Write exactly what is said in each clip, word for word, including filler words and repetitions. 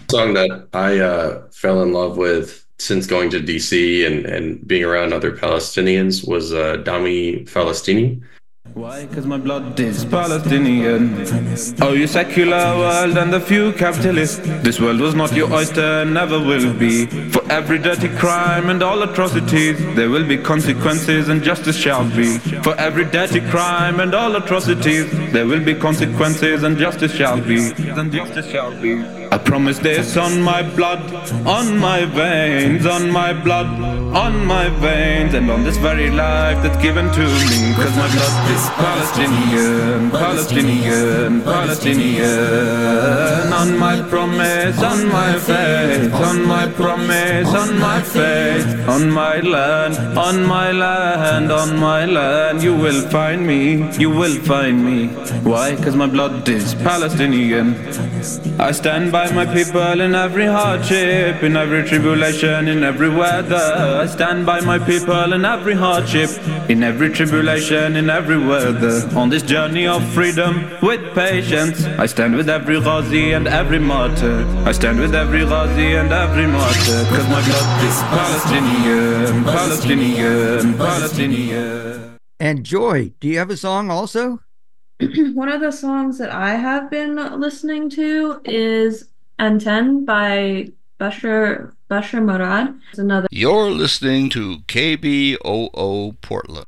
Song that I uh, fell in love with since going to D C and, and being around other Palestinians was uh, Dami Falastini. Why? Cause my blood is Palestinian. Oh, you secular world and the few capitalists. This world was not your oyster, never will be. For every dirty crime and all atrocities, there will be consequences and justice shall be. For every dirty crime and all atrocities, there will be consequences and justice shall be. And justice shall be. I promise this on my blood, on my veins, on my blood, on my veins, and on this very life that's given to me. Cause my blood is Palestinian, Palestinian, Palestinian. On my promise, on my faith, on my promise, on my faith, on my land, on my land, on my land, you will find me, you will find me. Why? Cause my blood is Palestinian. I stand by my people in every hardship, in every tribulation, in every weather. I stand by my people in every hardship, in every tribulation, in every weather. On this journey of freedom with patience, I stand with every Ghazi and every martyr. I stand with every Ghazi and every martyr. Cause my blood is Palestinian, Palestinian, Palestinian. And Joy, do you have a song also? One of the songs that I have been listening to is Anten by Bashar Bashar Murad. It's another. You're listening to K B O O Portland.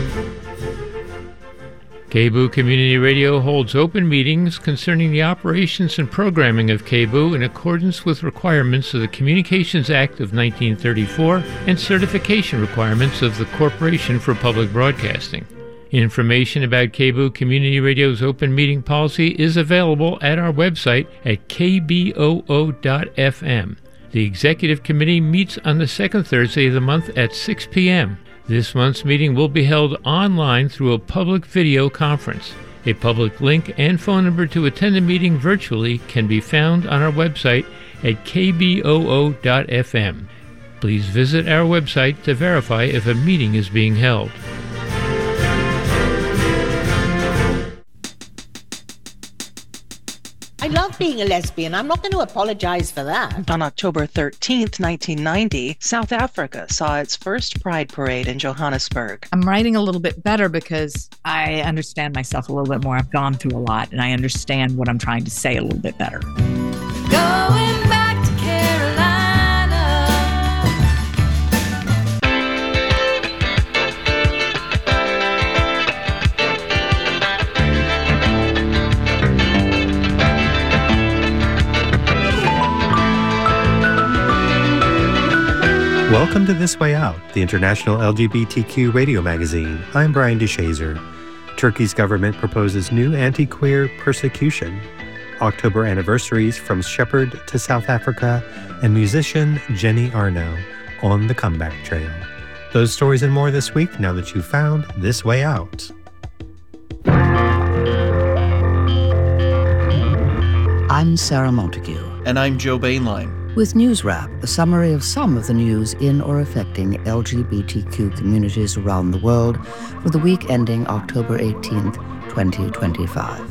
K B O O Community Radio holds open meetings concerning the operations and programming of K B O O in accordance with requirements of the Communications Act of nineteen thirty-four and certification requirements of the Corporation for Public Broadcasting. Information about K B O O Community Radio's open meeting policy is available at our website at k b o o dot f m. The Executive Committee meets on the second Thursday of the month at six p.m. This month's meeting will be held online through a public video conference. A public link and phone number to attend the meeting virtually can be found on our website at k b o o dot f m. Please visit our website to verify if a meeting is being held. I love being a lesbian. I'm not going to apologize for that. On October thirteenth, nineteen ninety, South Africa saw its first Pride Parade in Johannesburg. I'm writing a little bit better because I understand myself a little bit more. I've gone through a lot, and I understand what I'm trying to say a little bit better. Going back to Carolina. Welcome to This Way Out, the international L G B T Q radio magazine. I'm Brian DeShazer. Turkey's government proposes new anti-queer persecution. October anniversaries from Shepherd to South Africa, and musician Jenny Arno on the comeback trail. Those stories and more this week now that you've found This Way Out. I'm Sarah Montague. And I'm Joe Bainline. With News Wrap, a summary of some of the news in or affecting L G B T Q communities around the world for the week ending October eighteenth, twenty twenty-five.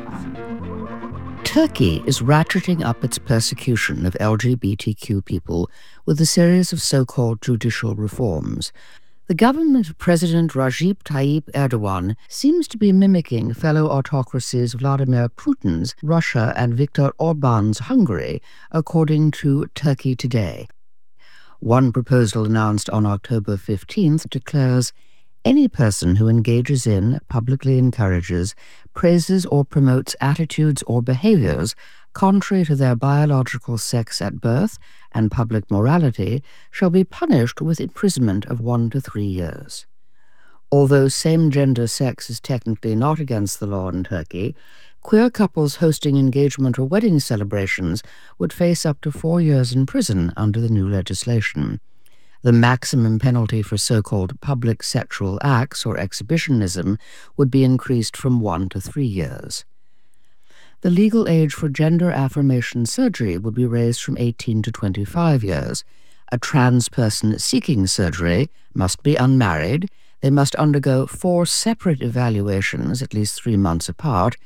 Turkey is ratcheting up its persecution of L G B T Q people with a series of so-called judicial reforms. The government of President Recep Tayyip Erdogan seems to be mimicking fellow autocracies Vladimir Putin's Russia and Viktor Orban's Hungary, according to Turkey Today. One proposal announced on October fifteenth declares any person who engages in, publicly encourages, praises or promotes attitudes or behaviors contrary to their biological sex at birth and public morality shall be punished with imprisonment of one to three years. Although same-gender sex is technically not against the law in Turkey, queer couples hosting engagement or wedding celebrations would face up to four years in prison under the new legislation. The maximum penalty for so-called public sexual acts or exhibitionism would be increased from one to three years. The legal age for gender affirmation surgery would be raised from eighteen to twenty-five years. A trans person seeking surgery must be unmarried, they must undergo four separate evaluations, at least three months apart,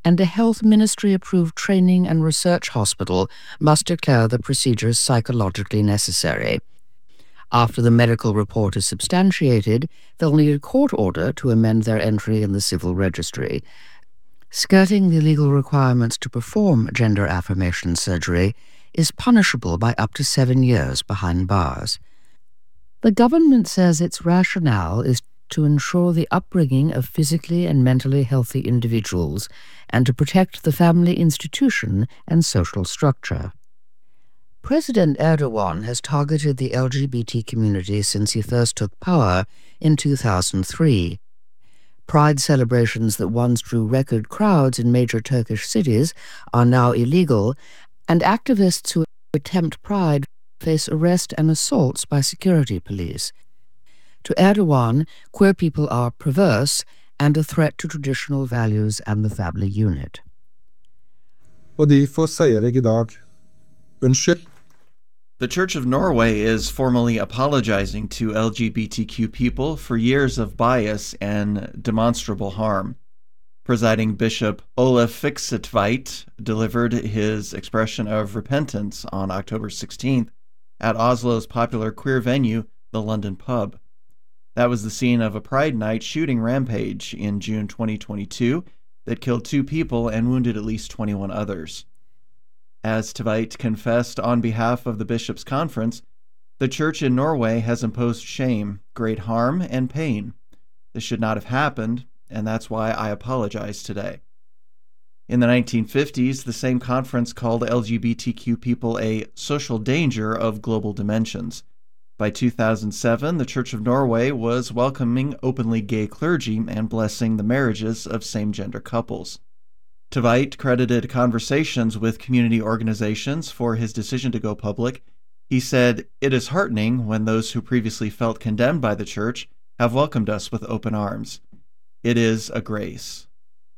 and a health ministry-approved training and research hospital must declare the procedures psychologically necessary. After the medical report is substantiated, they'll need a court order to amend their entry in the civil registry. Skirting the legal requirements to perform gender affirmation surgery is punishable by up to seven years behind bars. The government says its rationale is to ensure the upbringing of physically and mentally healthy individuals and to protect the family institution and social structure. President Erdogan has targeted the L G B T community since he first took power in two thousand three. Pride celebrations that once drew record crowds in major Turkish cities are now illegal, and activists who attempt pride face arrest and assaults by security police. To Erdogan, queer people are perverse and a threat to traditional values and the family unit. Og derfor sier jeg I dag, unnskyld. The Church of Norway is formally apologizing to L G B T Q people for years of bias and demonstrable harm. Presiding Bishop Olaf Fiksetveit delivered his expression of repentance on October sixteenth at Oslo's popular queer venue, the London Pub. That was the scene of a Pride Night shooting rampage in June twenty twenty-two that killed two people and wounded at least twenty-one others. As Tveit confessed on behalf of the Bishops' Conference, the Church in Norway has imposed shame, great harm, and pain. This should not have happened, and that's why I apologize today. In the nineteen fifties, the same conference called L G B T Q people a social danger of global dimensions. By two thousand seven, the Church of Norway was welcoming openly gay clergy and blessing the marriages of same-gender couples. Tveit credited conversations with community organizations for his decision to go public. He said, "It is heartening when those who previously felt condemned by the Church have welcomed us with open arms. It is a grace."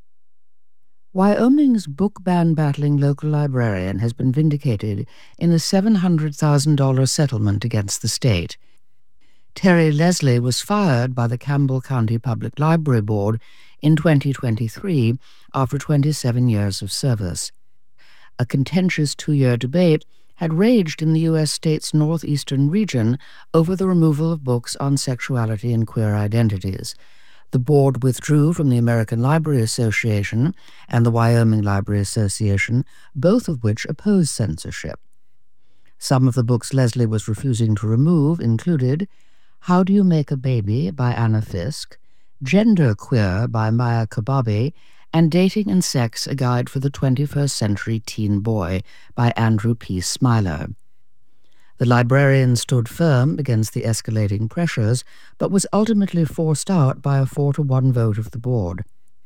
Wyoming's book ban-battling local librarian has been vindicated in a seven hundred thousand dollars settlement against the state. Terry Leslie was fired by the Campbell County Public Library Board in twenty twenty-three after twenty-seven years of service. A contentious two-year debate had raged in the U S state's northeastern region over the removal of books on sexuality and queer identities. The board withdrew from the American Library Association and the Wyoming Library Association, both of which oppose censorship. Some of the books Leslie was refusing to remove included How Do You Make a Baby by Anna Fisk, Gender Queer by Maya Kababi, and Dating and Sex, A Guide for the twenty-first Century Teen Boy by Andrew P. Smiler. The librarian stood firm against the escalating pressures, but was ultimately forced out by a four to one vote of the board.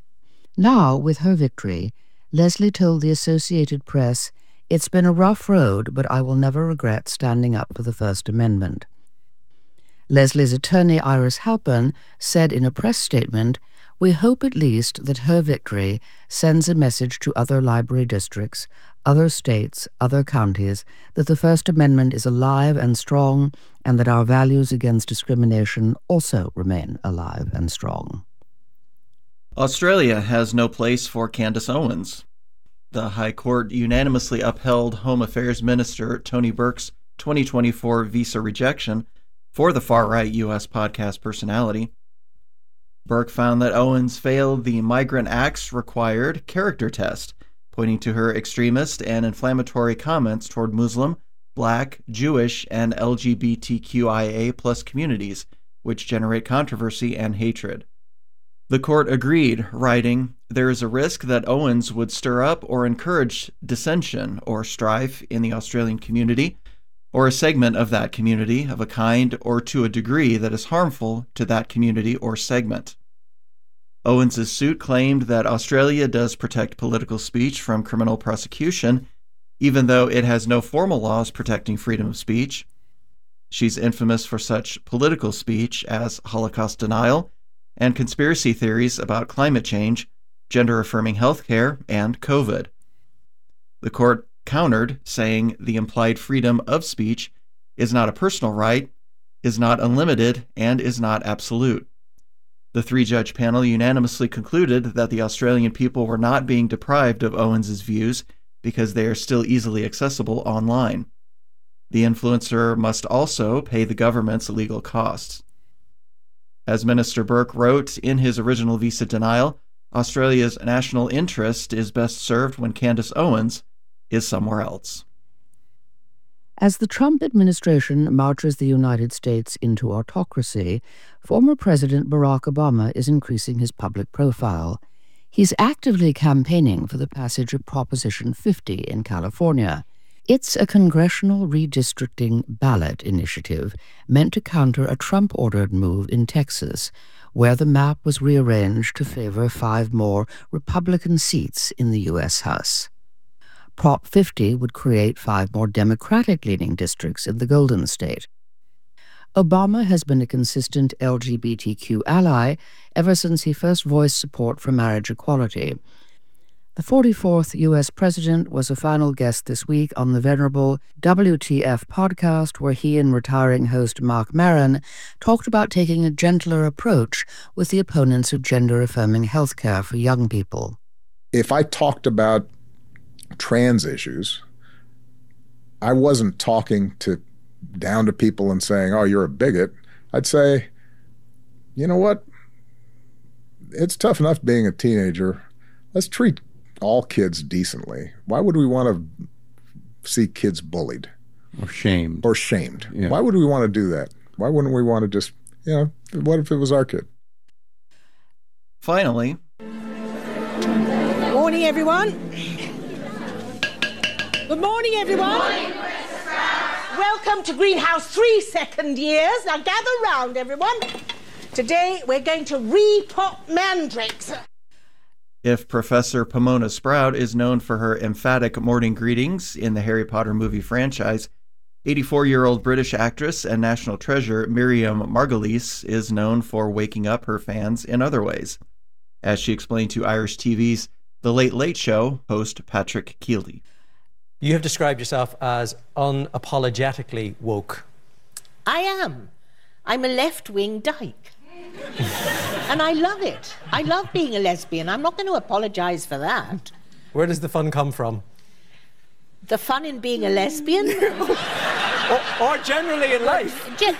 Now, with her victory, Leslie told the Associated Press, "It's been a rough road, but I will never regret standing up for the First Amendment." Leslie's attorney, Iris Halpern, said in a press statement, "We hope at least that her victory sends a message to other library districts, other states, other counties, that the First Amendment is alive and strong, and that our values against discrimination also remain alive and strong." Australia has no place for Candace Owens. The High Court unanimously upheld Home Affairs Minister Tony Burke's twenty twenty-four visa rejection for the far-right U S podcast personality. Burke found that Owens failed the Migrant Act's required character test, pointing to her extremist and inflammatory comments toward Muslim, Black, Jewish, and L G B T Q I A plus communities, which generate controversy and hatred. The court agreed, writing, "There is a risk that Owens would stir up or encourage dissension or strife in the Australian community, or a segment of that community of a kind or to a degree that is harmful to that community or segment." Owens' suit claimed that Australia does protect political speech from criminal prosecution, even though it has no formal laws protecting freedom of speech. She's infamous for such political speech as Holocaust denial and conspiracy theories about climate change, gender-affirming healthcare, and COVID. The court countered, saying the implied freedom of speech is not a personal right, is not unlimited, and is not absolute. The three-judge panel unanimously concluded that the Australian people were not being deprived of Owens's views because they are still easily accessible online. The influencer must also pay the government's legal costs. As Minister Burke wrote in his original visa denial, Australia's national interest is best served when Candace Owens is somewhere else. As the Trump administration marches the United States into autocracy, former President Barack Obama is increasing his public profile. He's actively campaigning for the passage of Proposition fifty in California. It's a congressional redistricting ballot initiative meant to counter a Trump-ordered move in Texas, where the map was rearranged to favor five more Republican seats in the U S House. Prop fifty would create five more Democratic-leaning districts in the Golden State. Obama has been a consistent L G B T Q ally ever since he first voiced support for marriage equality. The forty-fourth U S president was a final guest this week on the venerable W T F podcast, where he and retiring host Mark Maron talked about taking a gentler approach with the opponents of gender-affirming health care for young people. If I talked about trans issues, I wasn't talking to down to people and saying, oh, you're a bigot. I'd say, you know what? It's tough enough being a teenager. Let's treat all kids decently. Why would we want to see kids bullied? Or shamed. Or shamed. Yeah. Why would we want to do that? Why wouldn't we want to just, you know, what if it was our kid? Finally. Morning, everyone. Good morning, everyone. Morning, welcome to Greenhouse three second years. Now gather round, everyone. Today we're going to re-pop mandrakes. If Professor Pomona Sprout is known for her emphatic morning greetings in the Harry Potter movie franchise, eighty-four-year-old British actress and national treasure Miriam Margolyes is known for waking up her fans in other ways, as she explained to Irish T V's The Late Late Show host Patrick Keelty. You have described yourself as unapologetically woke. I am. I'm a left-wing dyke. And I love it. I love being a lesbian. I'm not going to apologize for that. Where does the fun come from? The fun in being a lesbian? or, or generally in life. Gen-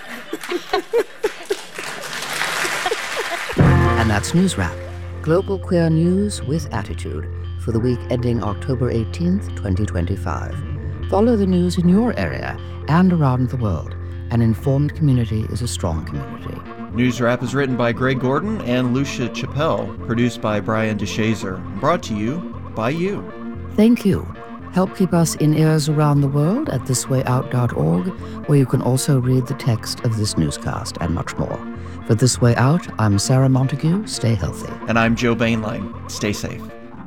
And that's News Wrap, global queer news with attitude, for the week ending October eighteenth, twenty twenty-five. Follow the news in your area and around the world. An informed community is a strong community. News Wrap is written by Greg Gordon and Lucia Chappelle, produced by Brian DeShazer, brought to you by you. Thank you. Help keep us in ears around the world at this way out dot org, where you can also read the text of this newscast and much more. For This Way Out, I'm Sarah Montague. Stay healthy. And I'm Joe Bainline. Stay safe.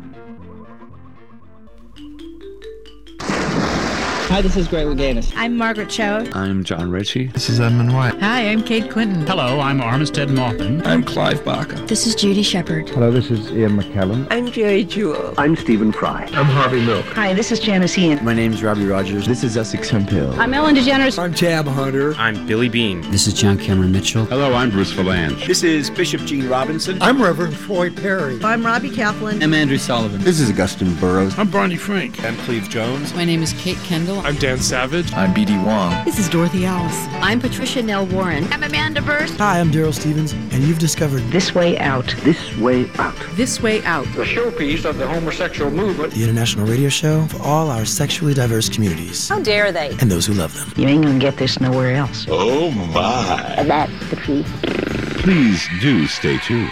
Hi, this is Greg Louganis. I'm Margaret Cho. I'm John Ritchie. This is Edmund White. Hi, I'm Kate Clinton. Hello, I'm Armistead Maupin. I'm Clive Barker. This is Judy Shepard. Hello, this is Ian McKellen. I'm Jerry Jewell. I'm Stephen Fry. I'm Harvey Milk. Hi, this is Janice Ian. My name's Robbie Rogers. This is Essex Hemphill. I'm Ellen DeGeneres. I'm Tab Hunter. I'm Billy Bean. This is John Cameron Mitchell. Hello, I'm Bruce Valanche. This is Bishop Gene Robinson. I'm Reverend Troy Perry. I'm Robbie Kaplan. I'm Andrew Sullivan. This is Augustine Burroughs. I'm Barney Frank. I'm Cleve Jones. My name is Kate Kendall. I'm Dan Savage. I'm B D Wong. This is Dorothy Alice. I'm Patricia Nell Warren. I'm Amanda Burst. Hi, I'm Daryl Stevens, and you've discovered This Way Out. This Way Out. This Way Out. The showpiece of the homosexual movement. The international radio show for all our sexually diverse communities. How dare they? And those who love them. You ain't gonna get this nowhere else. Oh my. That's the truth. Please do stay tuned.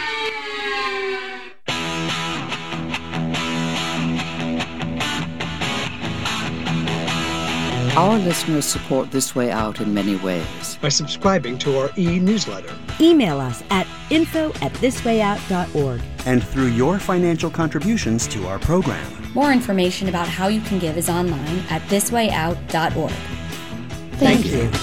Our listeners support This Way Out in many ways. By subscribing to our e-newsletter. Email us at info at this way out dot org. And through your financial contributions to our program. More information about how you can give is online at this way out dot org. Thank, Thank you. you.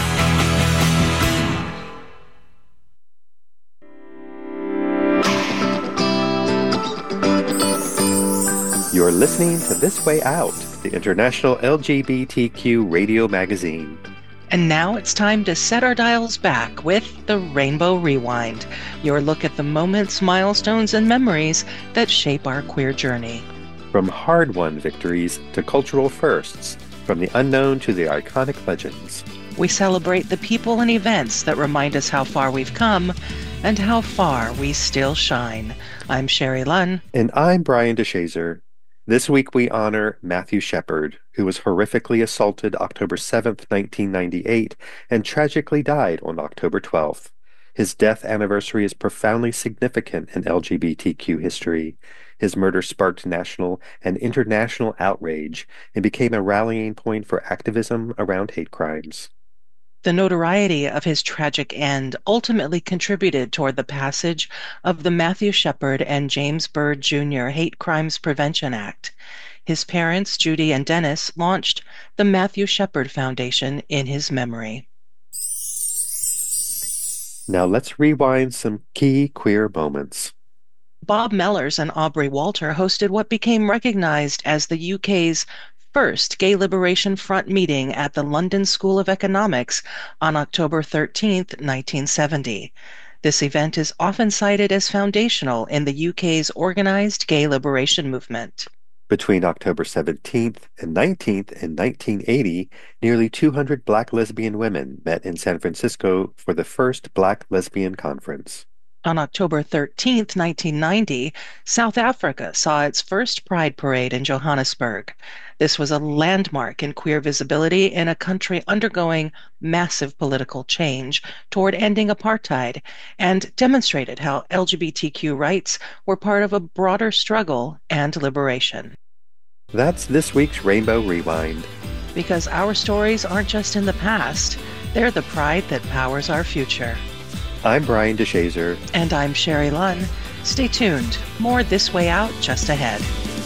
You're listening to This Way Out, the international L G B T Q radio magazine. And now it's time to set our dials back with the Rainbow Rewind, your look at the moments, milestones, and memories that shape our queer journey. From hard-won victories to cultural firsts, from the unknown to the iconic legends. We celebrate the people and events that remind us how far we've come and how far we still shine. I'm Sherry Lunn. And I'm Brian DeShazer. This week we honor Matthew Shepard, who was horrifically assaulted October seventh, nineteen ninety-eight, and tragically died on October twelfth. His death anniversary is profoundly significant in L G B T Q history. His murder sparked national and international outrage and became a rallying point for activism around hate crimes. The notoriety of his tragic end ultimately contributed toward the passage of the Matthew Shepard and James Byrd Junior Hate Crimes Prevention Act. His parents, Judy and Dennis, launched the Matthew Shepard Foundation in his memory. Now let's rewind some key queer moments. Bob Mellors and Aubrey Walter hosted what became recognized as the U K's first Gay Liberation Front meeting at the London School of Economics on October thirteenth, nineteen seventy. This event is often cited as foundational in the U K's organized gay liberation movement. Between October seventeenth and nineteenth in nineteen eighty, nearly two hundred Black lesbian women met in San Francisco for the first Black Lesbian Conference. On October thirteenth, nineteen ninety, South Africa saw its first Pride Parade in Johannesburg. This was a landmark in queer visibility in a country undergoing massive political change toward ending apartheid, and demonstrated how L G B T Q rights were part of a broader struggle and liberation. That's this week's Rainbow Rewind. Because our stories aren't just in the past, they're the pride that powers our future. I'm Brian DeShazer. And I'm Sherry Lunn. Stay tuned. More This Way Out just ahead.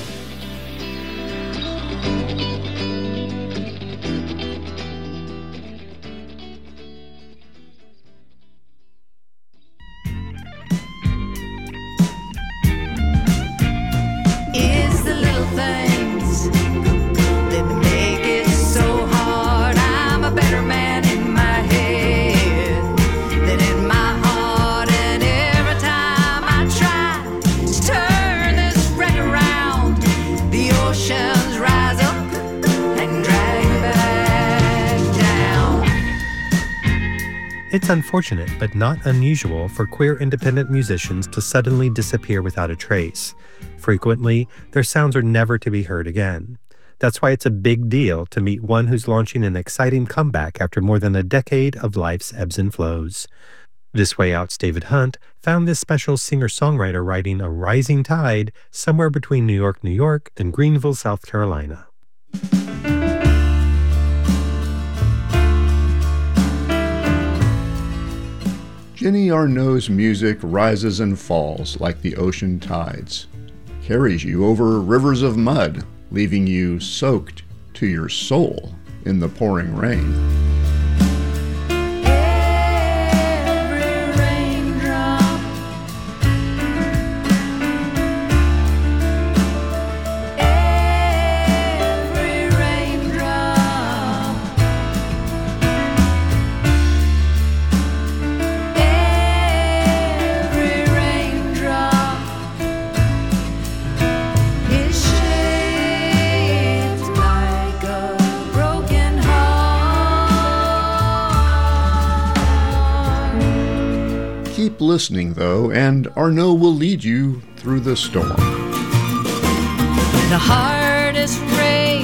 It's the little things that make it so hard. I'm a better man in my head than in my heart. And every time I try to turn this wreck around, the oceans rise up and drag me back down. It's unfortunate, but not unusual, for queer independent musicians to suddenly disappear without a trace. Frequently, their sounds are never to be heard again. That's why it's a big deal to meet one who's launching an exciting comeback after more than a decade of life's ebbs and flows. This Way Out's David Hunt found this special singer-songwriter riding a rising tide somewhere between New York, New York and Greenville, South Carolina. Jenny Arnaud's music rises and falls like the ocean tides, carries you over rivers of mud, leaving you soaked to your soul in the pouring rain. Every raindrop, every raindrop, every raindrop is shaped like a broken heart. Keep listening, though, and Arnaud will lead you through the storm. The hardest rain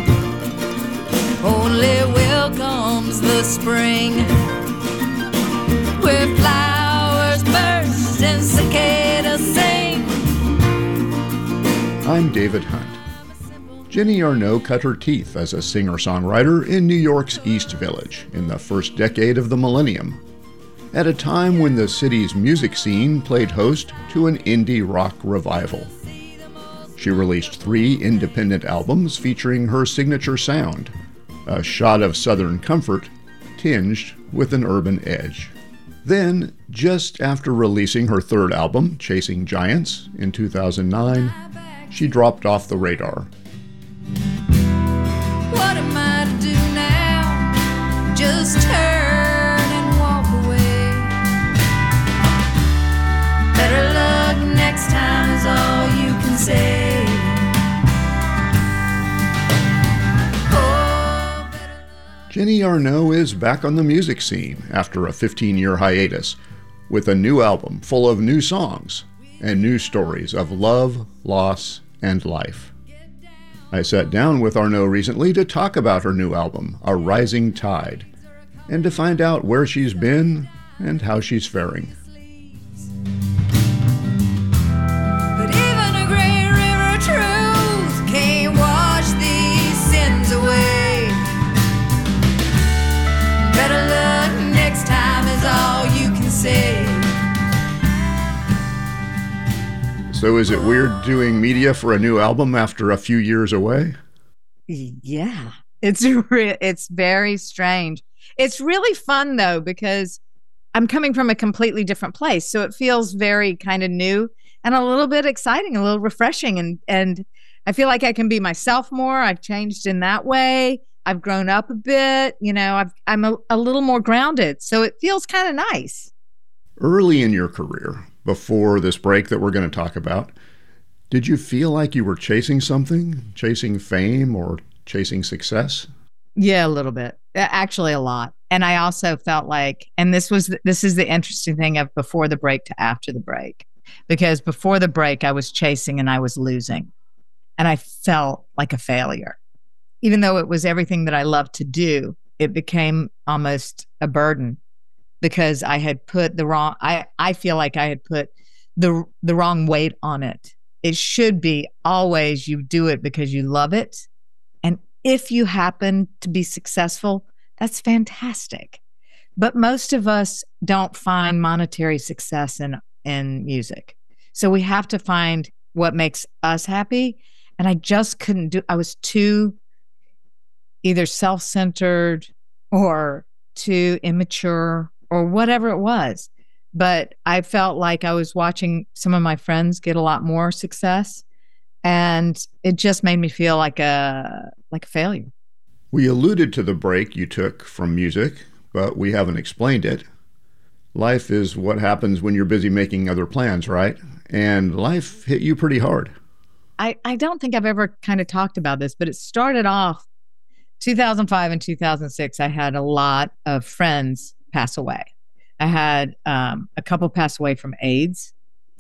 only welcomes the spring, where flowers burst and cicadas sing. I'm David Hunt. Jenny Arnaud cut her teeth as a singer-songwriter in New York's East Village in the first decade of the millennium, at a time when the city's music scene played host to an indie rock revival. She released three independent albums featuring her signature sound, a shot of Southern comfort tinged with an urban edge. Then, just after releasing her third album, Chasing Giants, in two thousand nine, she dropped off the radar. What am I to do now? Just Jenny Arnault is back on the music scene after a fifteen-year hiatus with a new album full of new songs and new stories of love, loss, and life. I sat down with Arnault recently to talk about her new album, A Rising Tide, and to find out where she's been and how she's faring. But even a great river of truth can't wash these sins away. Better luck next time is all you can say. So is it weird doing media for a new album after a few years away? Yeah, it's re- it's very strange. It's really fun though, because I'm coming from a completely different place. So it feels very kind of new and a little bit exciting, a little refreshing. And, and I feel like I can be myself more. I've changed in that way. I've grown up a bit, you know, I've, I'm a, a little more grounded. So it feels kind of nice. Early in your career, before this break that we're going to talk about, did you feel like you were chasing something, chasing fame or chasing success? Yeah, a little bit, actually a lot. And I also felt like, and this was, this is the interesting thing of before the break to after the break, because before the break, I was chasing and I was losing and I felt like a failure. Even though it was everything that I loved to do, it became almost a burden because I had put the wrong, I, I feel like I had put the the wrong weight on it. It should be always you do it because you love it. And if you happen to be successful, that's fantastic. But most of us don't find monetary success in, in music. So we have to find what makes us happy. And I just couldn't do, I was too either self-centered or too immature or whatever it was. But I felt like I was watching some of my friends get a lot more success, and it just made me feel like a like a failure. We alluded to the break you took from music, but we haven't explained it. Life is what happens when you're busy making other plans, right? And life hit you pretty hard. I, I don't think I've ever kind of talked about this, but it started off two thousand five and two thousand six. I had a lot of friends pass away. I had um, a couple pass away from AIDS,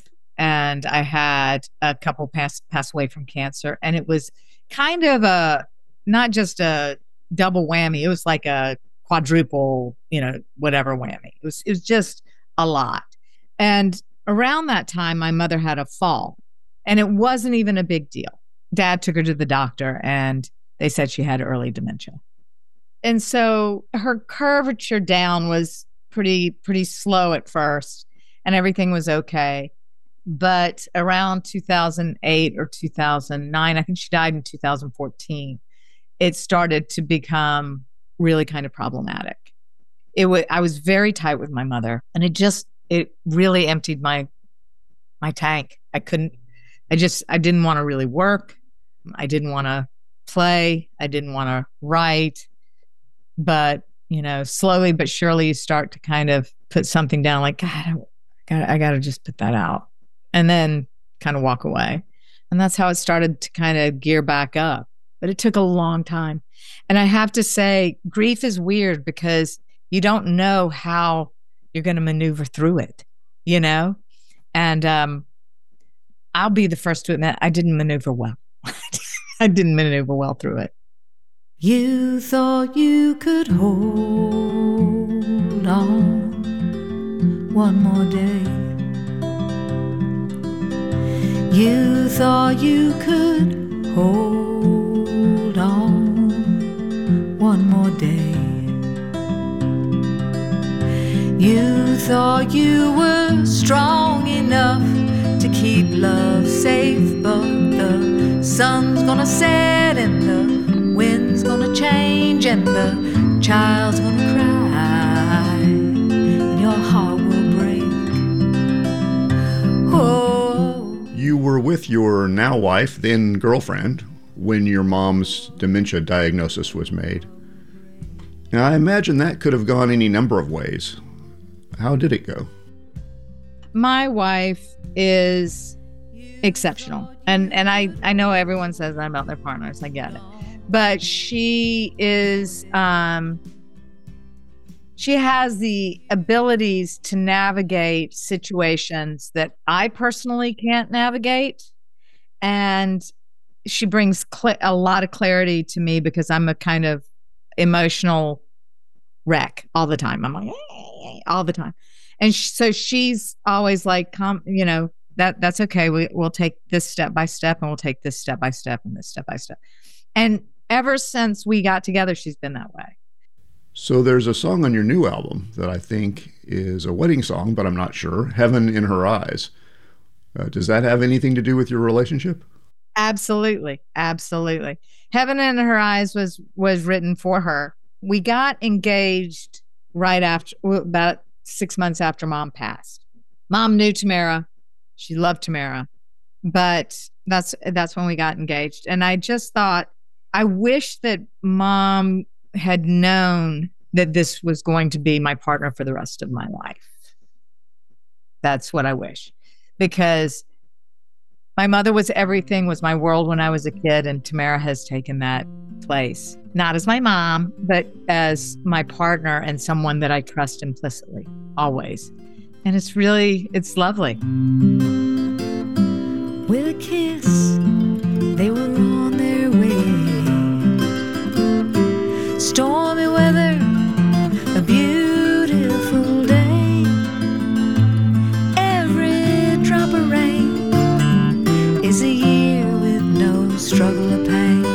and I had a couple pass pass away from cancer. And it was kind of a, not just a double whammy. It was like a quadruple, you know, whatever whammy. It was, it was just a lot. And around that time, my mother had a fall, and it wasn't even a big deal. Dad took her to the doctor, and they said she had early dementia. And so her curvature down was pretty, pretty slow at first, and everything was okay. But around two thousand eight or two thousand nine, I think she died in two thousand fourteen, it started to become really kind of problematic. It was, I was very tight with my mother, and it just, it really emptied my, my tank. I couldn't, I just, I didn't want to really work. I didn't want to play. I didn't want to write. But, you know, slowly but surely you start to kind of put something down like, God, I got I got to just put that out, and then kind of walk away. And that's how it started to kind of gear back up. But it took a long time. And I have to say, grief is weird because you don't know how you're going to maneuver through it, you know? And um, I'll be the first to admit I didn't maneuver well. I didn't maneuver well through it. You thought you could hold on one more day. You thought you could hold on one more day. You thought you were strong enough to keep love safe, but the sun's gonna set and the wind's gonna change and the child's gonna cry and your heart will break. Oh. You were with your now wife, then girlfriend, when your mom's dementia diagnosis was made. Now, I imagine that could have gone any number of ways. How did it go? My wife is exceptional. And and I, I know everyone says that about their partners. I get it. but she is, um, she has the abilities to navigate situations that I personally can't navigate. And she brings cl- a lot of clarity to me because I'm a kind of emotional wreck all the time. I'm like, all the time. And sh- so she's always like, come, you know, that that's okay. We, we'll take this step by step and we'll take this step by step and this step by step. And ever since we got together, she's been that way. So there's a song on your new album that I think is a wedding song, but I'm not sure, Heaven in Her Eyes. Uh, does that have anything to do with your relationship? Absolutely. Absolutely. Heaven in Her Eyes was, was written for her. We got engaged right after, about six months after Mom passed. Mom knew Tamara. She loved Tamara, but that's, that's when we got engaged. And I just thought, I wish that Mom had known that this was going to be my partner for the rest of my life. That's what I wish, because my mother was everything, was my world when I was a kid, and Tamara has taken that place, not as my mom, but as my partner and someone that I trust implicitly, always. And it's really, it's lovely. With a kiss, they were on their way. Stormy weather, a beautiful day. Every drop of rain is a year with no struggle or pain.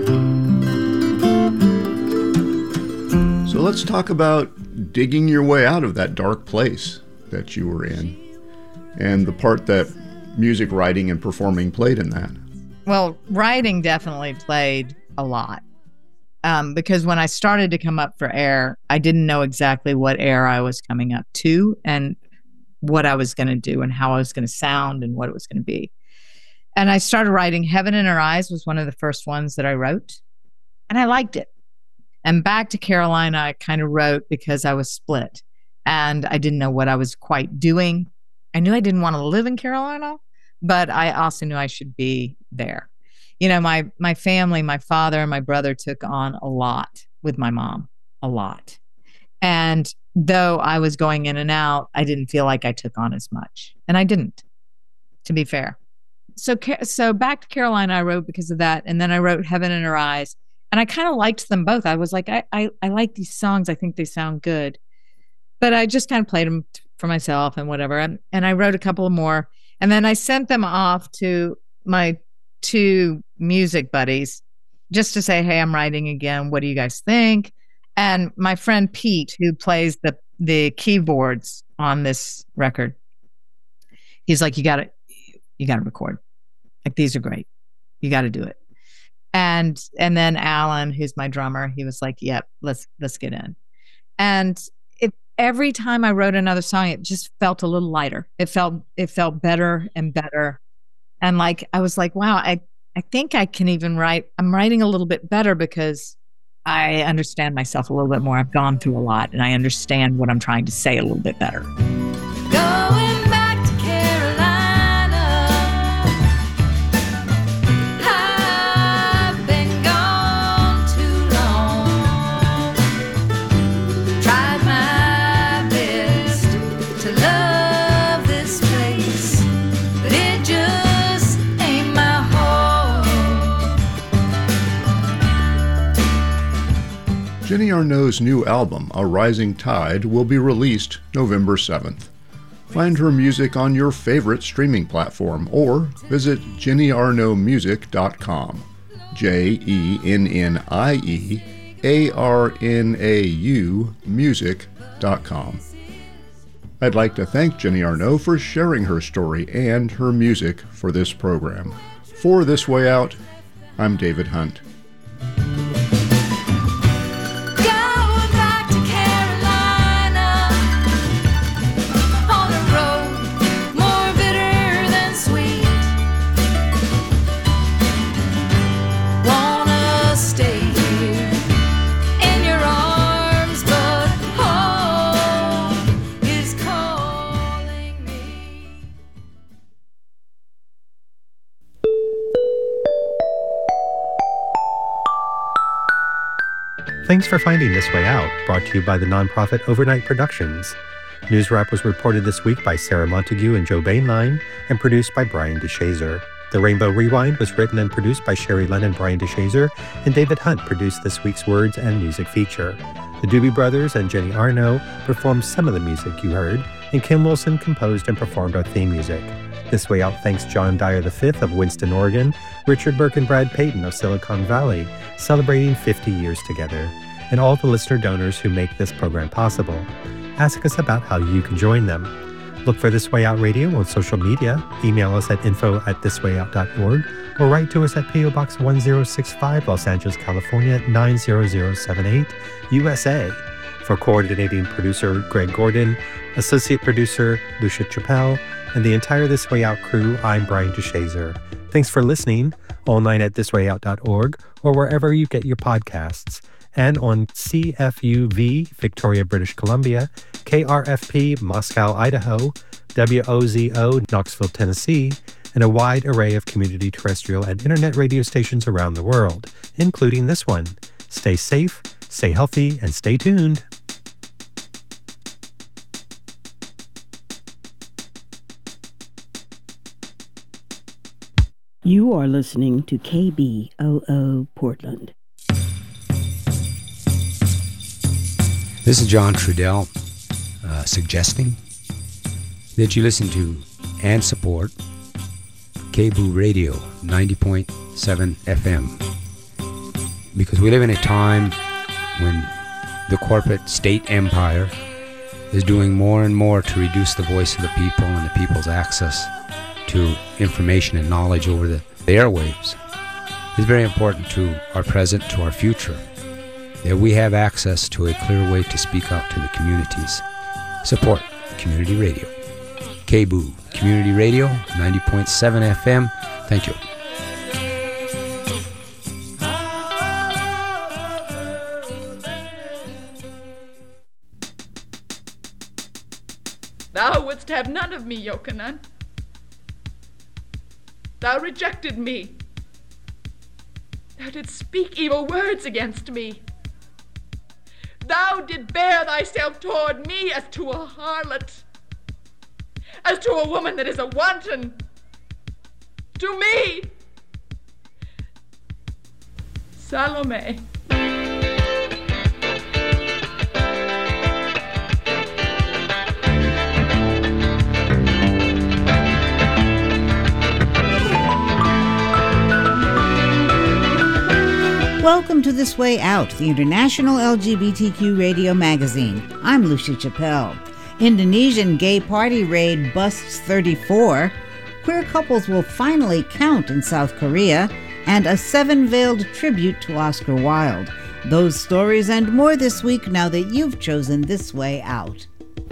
So let's talk about digging your way out of that dark place that you were in and the part that music writing and performing played in that. Well, writing definitely played a lot. Um, because when I started to come up for air, I didn't know exactly what air I was coming up to and what I was going to do and how I was going to sound and what it was going to be. And I started writing. Heaven in Her Eyes was one of the first ones that I wrote, and I liked it. And Back to Carolina, I kind of wrote because I was split and I didn't know what I was quite doing. I knew I didn't want to live in Carolina, but I also knew I should be there. You know, my my family, my father and my brother took on a lot with my mom, a lot. And though I was going in and out, I didn't feel like I took on as much. And I didn't, to be fair. So, so Back to Carolina, I wrote because of that. And then I wrote Heaven in Her Eyes. And I kind of liked them both. I was like, I, I, I like these songs. I think they sound good. But I just kind of played them for myself and whatever. And, and I wrote a couple more. And then I sent them off to my two music buddies just to say, hey, I'm writing again. What do you guys think? And my friend Pete, who plays the, the keyboards on this record, he's like, you got to, you got to record. Like, these are great. You got to do it. And, and then Alan, who's my drummer, he was like, yep, let's, let's get in. And it, every time I wrote another song, it just felt a little lighter. It felt, it felt better and better. And like, I was like, wow, I, I think I can even write, I'm writing a little bit better because I understand myself a little bit more. I've gone through a lot and I understand what I'm trying to say a little bit better. Going back to Carolina, I've been gone too long. Tried my best to love this place, but it just ain't my home. Jenny Arnaud's new album, A Rising Tide, will be released November seventh. Find her music on your favorite streaming platform or visit jenny arnaud music dot com. J E N N I E A R N A U music dot com. I'd like to thank Jenny Arnaud for sharing her story and her music for this program. For This Way Out, I'm David Hunt. Going back to Carolina, on a road more bitter than sweet. Wanna stay here in your arms, but home is calling me. Thanks for finding This Way Out, brought to you by the nonprofit Overnight Productions. News Wrap was reported this week by Sarah Montague and Joe Bainline and produced by Brian DeShazer. The Rainbow Rewind was written and produced by Sherry Lennon, Brian DeShazer, and David Hunt produced this week's words and music feature. The Doobie Brothers and Jenny Arno performed some of the music you heard, and Kim Wilson composed and performed our theme music. This Way Out thanks John Dyer the fifth of Winston, Oregon, Richard Burke and Brad Payton of Silicon Valley, celebrating fifty years together, and all the listener donors who make this program possible. Ask us about how you can join them. Look for This Way Out Radio on social media, email us at info at thiswayout dot org, or write to us at P O Box one zero six five, Los Angeles, California, nine zero zero seven eight, U S A. For coordinating producer Greg Gordon, associate producer Lucia Chappelle, and the entire This Way Out crew, I'm Brian DeShazer. Thanks for listening, online at this way out dot org, or wherever you get your podcasts, and on C F U V, Victoria, British Columbia, K R F P, Moscow, Idaho, W O Z O, Knoxville, Tennessee, and a wide array of community terrestrial and internet radio stations around the world, including this one. Stay safe, stay healthy, and stay tuned. You are listening to K B O O Portland. This is John Trudell uh, suggesting that you listen to and support K B O O Radio ninety point seven F M, because we live in a time when the corporate state empire is doing more and more to reduce the voice of the people and the people's access to information and knowledge over the, the airwaves. It's very important to our present, to our future, that we have access to a clear way to speak out to the communities. Support community radio. K B O O Community Radio, ninety point seven F M. Thank you. Thou wouldst have none of me, Yochanan. Thou rejected me. Thou didst speak evil words against me. Thou did bear thyself toward me as to a harlot, as to a woman that is a wanton. To me, Salome. Welcome to This Way Out, the international L G B T Q radio magazine. I'm Lucia Chappelle. Indonesian gay party raid busts thirty-four. Queer couples will finally count in South Korea. And a seven-veiled tribute to Oscar Wilde. Those stories and more this week now that you've chosen This Way Out.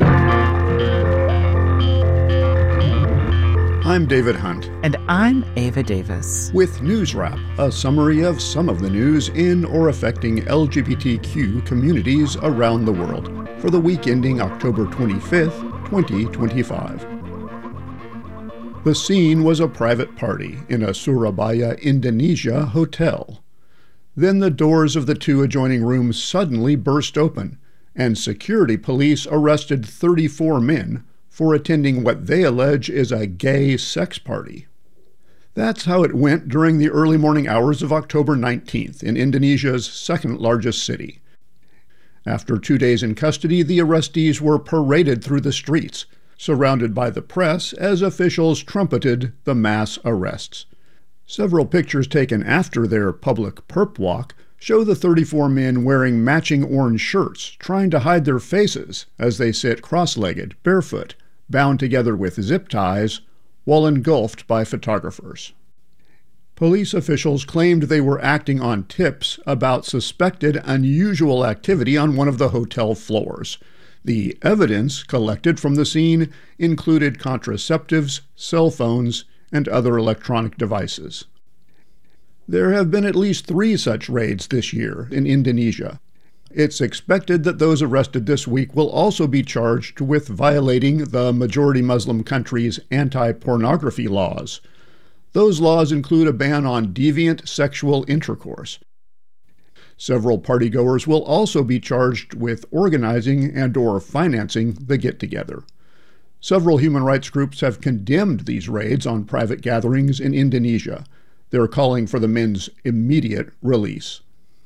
I'm David Hunt. And I'm Ava Davis. With News Wrap, a summary of some of the news in or affecting L G B T Q communities around the world for the week ending October twenty-fifth, twenty twenty-five. The scene was a private party in a Surabaya, Indonesia hotel. Then the doors of the two adjoining rooms suddenly burst open, and security police arrested thirty-four men for attending what they allege is a gay sex party. That's how it went during the early morning hours of October nineteenth in Indonesia's second largest city. After two days in custody, the arrestees were paraded through the streets, surrounded by the press as officials trumpeted the mass arrests. Several pictures taken after their public perp walk show the thirty-four men wearing matching orange shirts, trying to hide their faces as they sit cross-legged, barefoot, bound together with zip ties, while engulfed by photographers. Police officials claimed they were acting on tips about suspected unusual activity on one of the hotel floors. The evidence collected from the scene included contraceptives, cell phones, and other electronic devices. There have been at least three such raids this year in Indonesia. It's expected that those arrested this week will also be charged with violating the majority Muslim country's anti-pornography laws. Those laws include a ban on deviant sexual intercourse. Several partygoers will also be charged with organizing and or financing the get-together. Several human rights groups have condemned these raids on private gatherings in Indonesia. They're calling for the men's immediate release.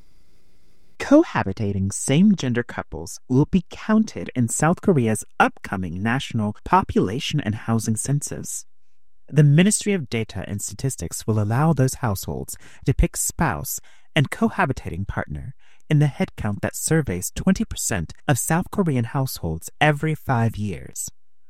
Cohabitating same-gender couples will be counted in South Korea's upcoming national population and housing census. The Ministry of Data and Statistics will allow those households to pick spouse and cohabitating partner in the headcount that surveys twenty percent of South Korean households every five years.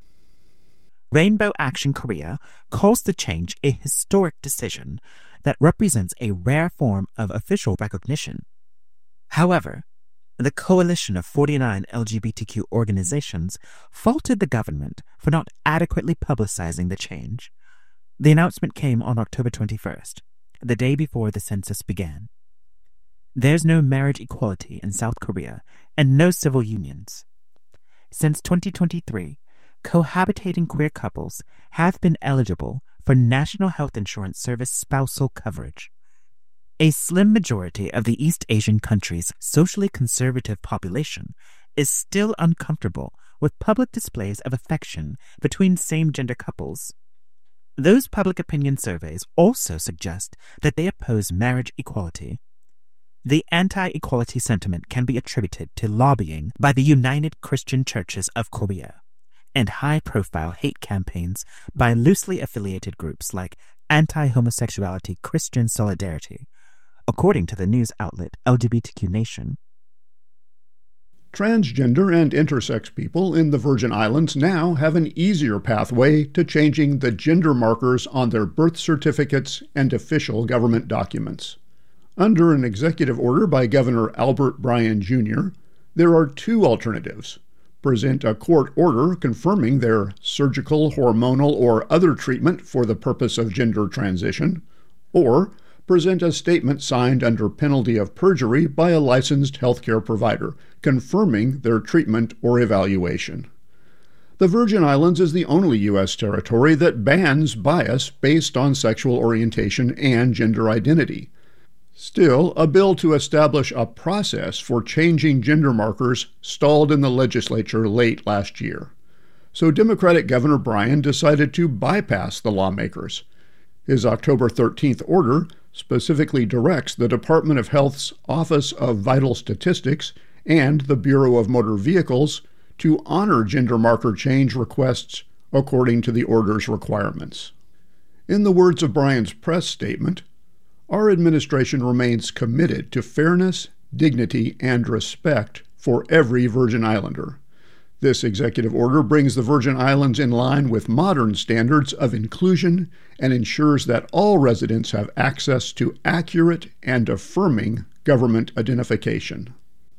Rainbow Action Korea calls the change a historic decision that represents a rare form of official recognition. However, the coalition of forty-nine L G B T Q organizations faulted the government for not adequately publicizing the change. The announcement came on October twenty-first, the day before the census began. There's no marriage equality in South Korea and no civil unions. Since twenty twenty-three, cohabitating queer couples have been eligible for National Health Insurance Service spousal coverage. A slim majority of the East Asian country's socially conservative population is still uncomfortable with public displays of affection between same-gender couples. Those public opinion surveys also suggest that they oppose marriage equality. The anti-equality sentiment can be attributed to lobbying by the United Christian Churches of Korea and high-profile hate campaigns by loosely affiliated groups like Anti-Homosexuality Christian Solidarity, according to the news outlet L G B T Q Nation. Transgender and intersex people in the Virgin Islands now have an easier pathway to changing the gender markers on their birth certificates and official government documents. Under an executive order by Governor Albert Bryan Junior, there are two alternatives: present a court order confirming their surgical, hormonal, or other treatment for the purpose of gender transition, or present a statement signed under penalty of perjury by a licensed healthcare provider, confirming their treatment or evaluation. The Virgin Islands is the only U S territory that bans bias based on sexual orientation and gender identity. Still, a bill to establish a process for changing gender markers stalled in the legislature late last year. So Democratic Governor Bryan decided to bypass the lawmakers. His October thirteenth order specifically directs the Department of Health's Office of Vital Statistics and the Bureau of Motor Vehicles to honor gender marker change requests according to the order's requirements. In the words of Bryan's press statement, "Our administration remains committed to fairness, dignity, and respect for every Virgin Islander. This executive order brings the Virgin Islands in line with modern standards of inclusion and ensures that all residents have access to accurate and affirming government identification."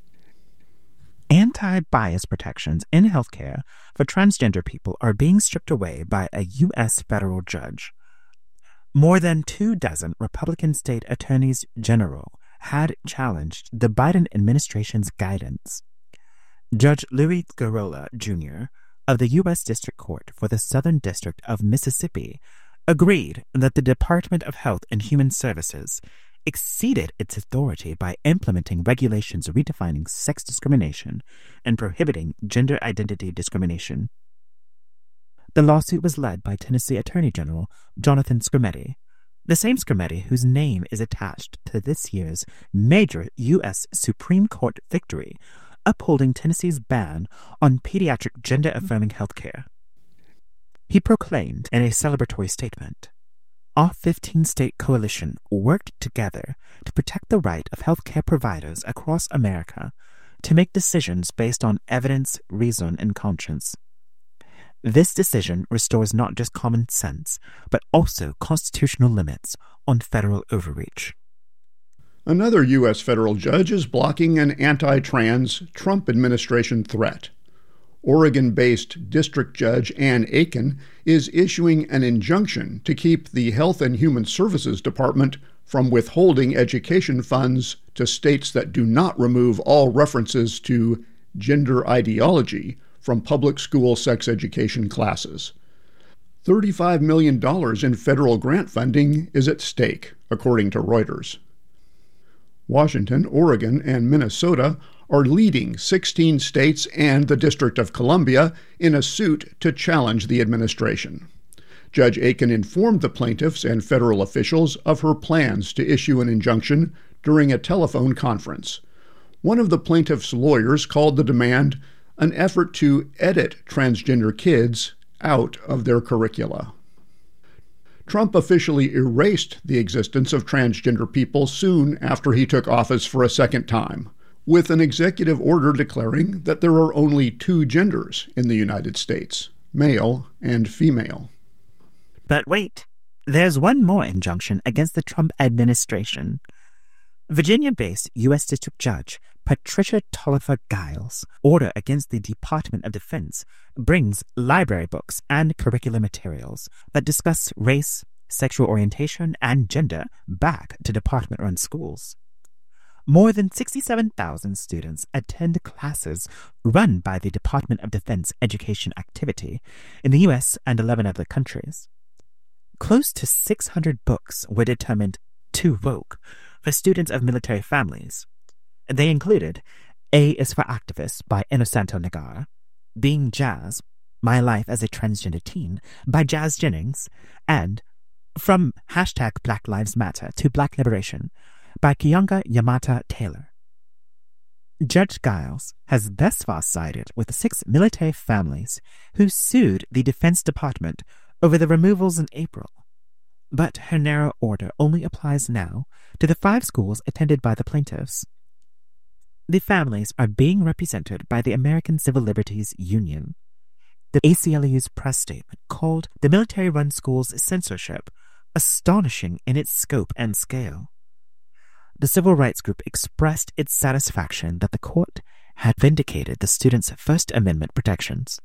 Anti-bias protections in healthcare for transgender people are being stripped away by a U S federal judge. More than two dozen Republican state attorneys general had challenged the Biden administration's guidance. Judge Louis Garola, Junior of the U S District Court for the Southern District of Mississippi agreed that the Department of Health and Human Services exceeded its authority by implementing regulations redefining sex discrimination and prohibiting gender identity discrimination. The lawsuit was led by Tennessee Attorney General Jonathan Skrmetti, the same Skrmetti whose name is attached to this year's major U S Supreme Court victory upholding Tennessee's ban on pediatric gender-affirming health care. He proclaimed in a celebratory statement, "Our fifteen-state coalition worked together to protect the right of healthcare providers across America to make decisions based on evidence, reason, and conscience. This decision restores not just common sense, but also constitutional limits on federal overreach." Another U S federal judge is blocking an anti-trans Trump administration threat. Oregon-based District Judge Ann Aiken is issuing an injunction to keep the Health and Human Services Department from withholding education funds to states that do not remove all references to gender ideology from public school sex education classes. thirty-five million dollars in federal grant funding is at stake, according to Reuters. Washington, Oregon, and Minnesota are leading sixteen states and the District of Columbia in a suit to challenge the administration. Judge Aiken informed the plaintiffs and federal officials of her plans to issue an injunction during a telephone conference. One of the plaintiffs' lawyers called the demand an effort to edit transgender kids out of their curricula. Trump officially erased the existence of transgender people soon after he took office for a second time, with an executive order declaring that there are only two genders in the United States, male and female. But wait, there's one more injunction against the Trump administration. Virginia-based U S District Judge Patricia Tolliver Giles' order against the Department of Defense brings library books and curricular materials that discuss race, sexual orientation, and gender back to department-run schools. More than sixty-seven thousand students attend classes run by the Department of Defense Education Activity in the U S and eleven other countries. Close to six hundred books were determined too woke for students of military families. They included A is for Activists by Inosanto Nagara, Being Jazz, My Life as a Transgender Teen by Jazz Jennings, and From Hashtag Black Lives Matter to Black Liberation by Kiyonga Yamata Taylor. Judge Giles has thus far sided with the six military families who sued the Defense Department over the removals in April. But her narrow order only applies now to the five schools attended by the plaintiffs. The families are being represented by the American Civil Liberties Union. The A C L U's press statement called the military-run schools' censorship astonishing in its scope and scale. The civil rights group expressed its satisfaction that the court had vindicated the students' First Amendment protections.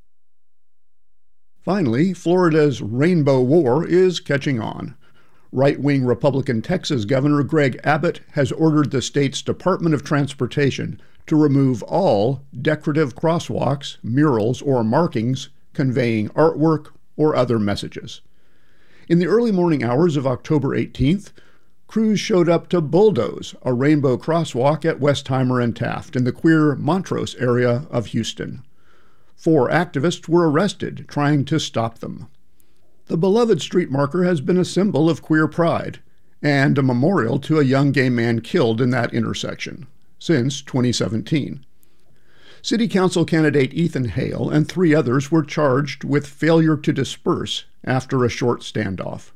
Finally, Florida's Rainbow War is catching on. Right-wing Republican Texas Governor Greg Abbott has ordered the state's Department of Transportation to remove all decorative crosswalks, murals, or markings conveying artwork or other messages. In the early morning hours of October eighteenth, crews showed up to bulldoze a rainbow crosswalk at Westheimer and Taft in the queer Montrose area of Houston. Four activists were arrested trying to stop them. The beloved street marker has been a symbol of queer pride and a memorial to a young gay man killed in that intersection since twenty seventeen. City Council candidate Ethan Hale and three others were charged with failure to disperse after a short standoff.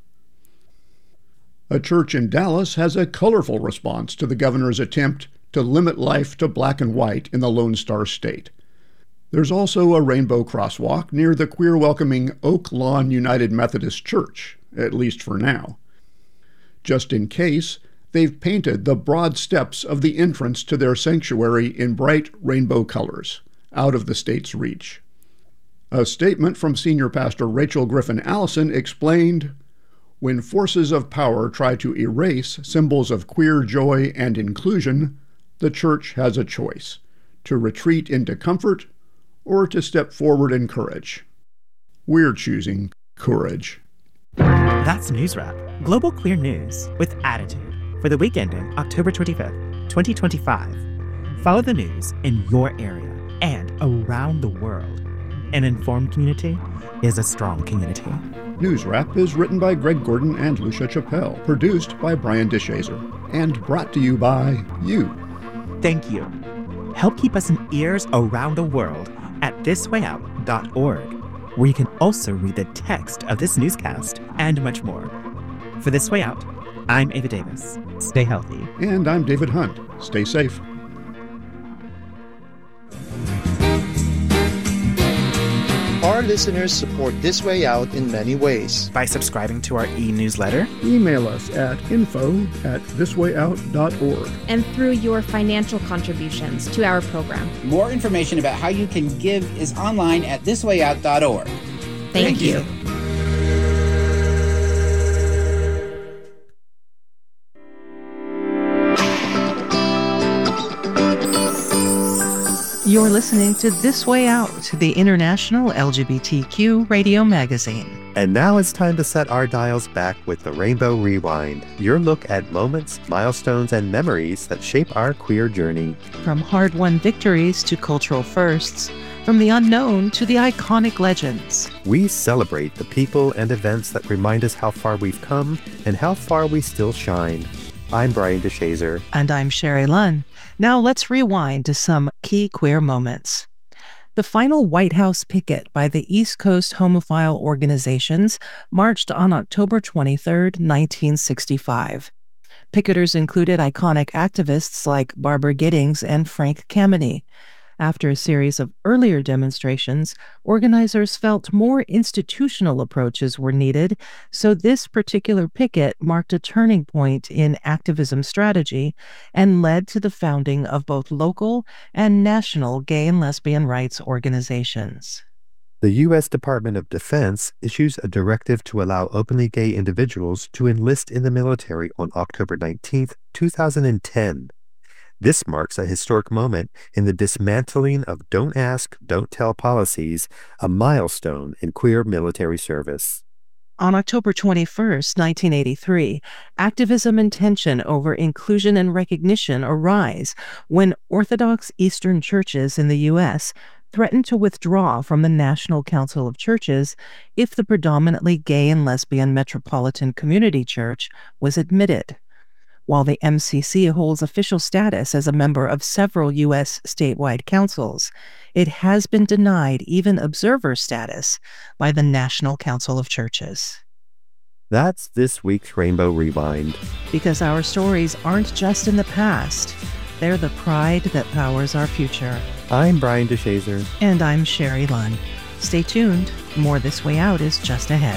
A church in Dallas has a colorful response to the governor's attempt to limit life to black and white in the Lone Star State. There's also a rainbow crosswalk near the queer-welcoming Oak Lawn United Methodist Church, at least for now. Just in case, they've painted the broad steps of the entrance to their sanctuary in bright rainbow colors, out of the state's reach. A statement from Senior Pastor Rachel Griffin Allison explained, "When forces of power try to erase symbols of queer joy and inclusion, the church has a choice, to retreat into comfort or to step forward in courage. We're choosing courage." That's News Wrap, Global Queer News with Attitude for the week ending October twenty-fifth, twenty twenty-five. Follow the news in your area and around the world. An informed community is a strong community. News Wrap is written by Greg Gordon and Lucia Chappelle, produced by Brian DeShazer, and brought to you by you. Thank you. Help keep us in ears around the world at this way out dot org, where you can also read the text of this newscast and much more. For This Way Out, I'm Ava Davis. Stay healthy. And I'm David Hunt. Stay safe. Our listeners support This Way Out in many ways. By subscribing to our e-newsletter, email us at info at this way out dot org, and through your financial contributions to our program. More information about how you can give is online at this way out dot org. Thank, Thank you. you. You're listening to This Way Out, the international L G B T Q radio magazine. And now it's time to set our dials back with the Rainbow Rewind, your look at moments, milestones, and memories that shape our queer journey. From hard-won victories to cultural firsts, from the unknown to the iconic legends. We celebrate the people and events that remind us how far we've come and how far we still shine. I'm Brian DeShazer. And I'm Sherry Lunn. Now let's rewind to some key queer moments. The final White House picket by the East Coast homophile organizations marched on October twenty-third, nineteen sixty-five. Picketers included iconic activists like Barbara Giddings and Frank Kameny. After a series of earlier demonstrations, organizers felt more institutional approaches were needed, so this particular picket marked a turning point in activism strategy and led to the founding of both local and national gay and lesbian rights organizations. The U S Department of Defense issues a directive to allow openly gay individuals to enlist in the military on October nineteenth, two thousand ten. This marks a historic moment in the dismantling of Don't Ask, Don't Tell policies, a milestone in queer military service. On October twenty-first, nineteen eighty-three, activism and tension over inclusion and recognition arise when Orthodox Eastern churches in the U S threatened to withdraw from the National Council of Churches if the predominantly gay and lesbian Metropolitan Community Church was admitted. While the M C C holds official status as a member of several U S statewide councils, it has been denied even observer status by the National Council of Churches. That's this week's Rainbow Rewind. Because our stories aren't just in the past, they're the pride that powers our future. I'm Brian DeShazer. And I'm Sherry Lunn. Stay tuned. More This Way Out is just ahead.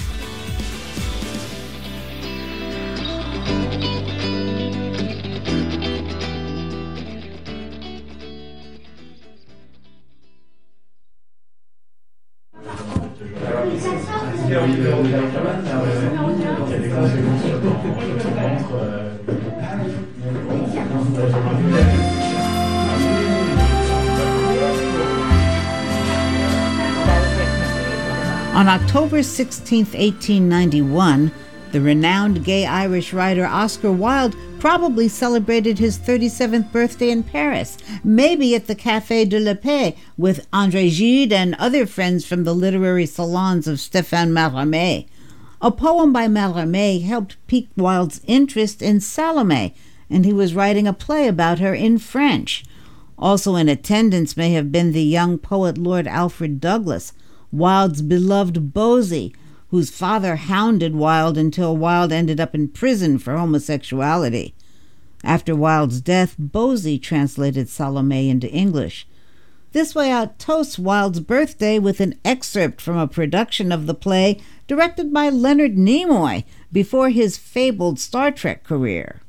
On October sixteenth, eighteen ninety-one, the renowned gay Irish writer Oscar Wilde probably celebrated his thirty-seventh birthday in Paris, maybe at the Café de la Paix, with André Gide and other friends from the literary salons of Stéphane Mallarmé. A poem by Mallarmé helped pique Wilde's interest in Salome, and he was writing a play about her in French. Also in attendance may have been the young poet Lord Alfred Douglas, Wilde's beloved Bosie, whose father hounded Wilde until Wilde ended up in prison for homosexuality. After Wilde's death, Bosie translated Salome into English. This Way Out toasts Wilde's birthday with an excerpt from a production of the play directed by Leonard Nimoy before his fabled Star Trek career.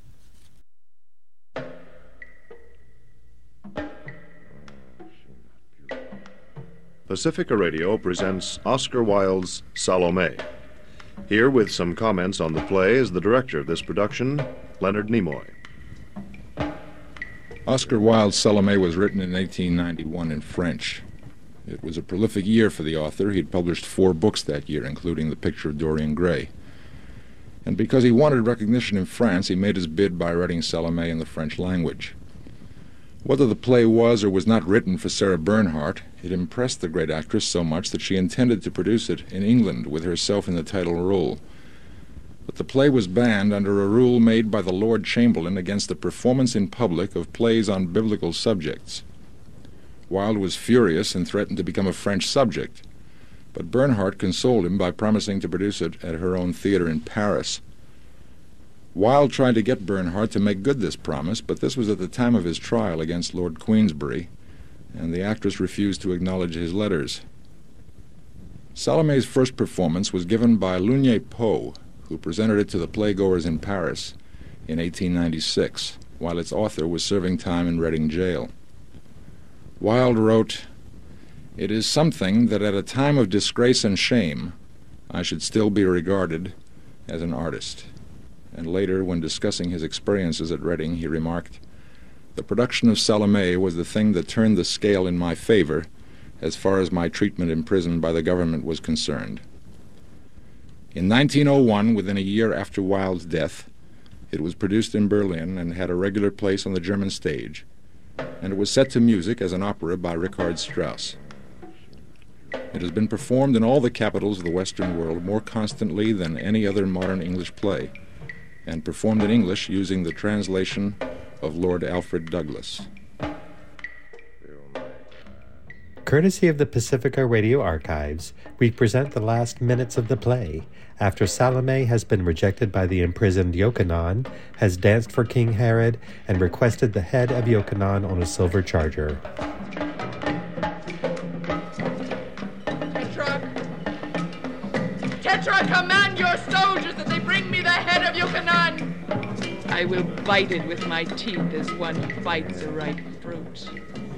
Pacifica Radio presents Oscar Wilde's Salome. Here with some comments on the play is the director of this production, Leonard Nimoy. Oscar Wilde's Salome was written in eighteen ninety-one in French. It was a prolific year for the author. He'd published four books that year, including The Picture of Dorian Gray. And because he wanted recognition in France, he made his bid by writing Salome in the French language. Whether the play was or was not written for Sarah Bernhardt, it impressed the great actress so much that she intended to produce it in England with herself in the title role. But the play was banned under a rule made by the Lord Chamberlain against the performance in public of plays on biblical subjects. Wilde was furious and threatened to become a French subject, but Bernhardt consoled him by promising to produce it at her own theater in Paris. Wilde tried to get Bernhardt to make good this promise, but this was at the time of his trial against Lord Queensberry, and the actress refused to acknowledge his letters. Salome's first performance was given by Lunier Poe, who presented it to the playgoers in Paris in eighteen ninety-six, while its author was serving time in Reading Jail. Wilde wrote, "It is something that at a time of disgrace and shame I should still be regarded as an artist." And later, when discussing his experiences at Reading, he remarked, "The production of Salome was the thing that turned the scale in my favor as far as my treatment in prison by the government was concerned." In nineteen oh one, within a year after Wilde's death, it was produced in Berlin and had a regular place on the German stage, and it was set to music as an opera by Richard Strauss. It has been performed in all the capitals of the Western world more constantly than any other modern English play, and performed in English using the translation of Lord Alfred Douglas. Courtesy of the Pacifica Radio Archives, we present the last minutes of the play, after Salome has been rejected by the imprisoned Yochanan, has danced for King Herod, and requested the head of Yochanan on a silver charger. Tetrarch! Tetrarch, command your soldiers that they bring me the head of Yochanan! I will bite it with my teeth as one bites a ripe fruit.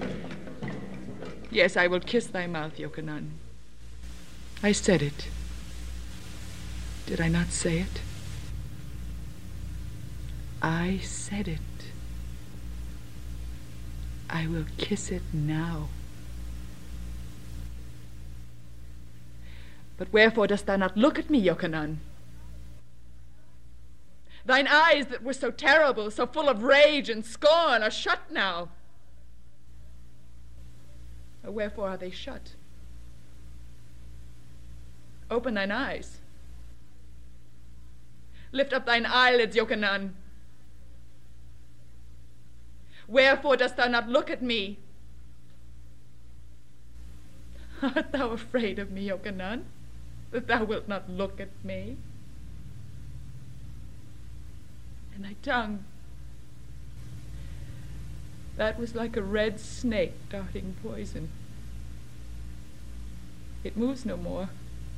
Yes, I will kiss thy mouth, Yochanan. I said it. Did I not say it? I said it. I will kiss it now. But wherefore dost thou not look at me, Yochanan? Thine eyes that were so terrible, so full of rage and scorn, are shut now. Wherefore are they shut? Open thine eyes. Lift up thine eyelids, Yochanan. Wherefore dost thou not look at me? Art thou afraid of me, Yochanan, that thou wilt not look at me? And thy tongue, that was like a red snake darting poison. It moves no more.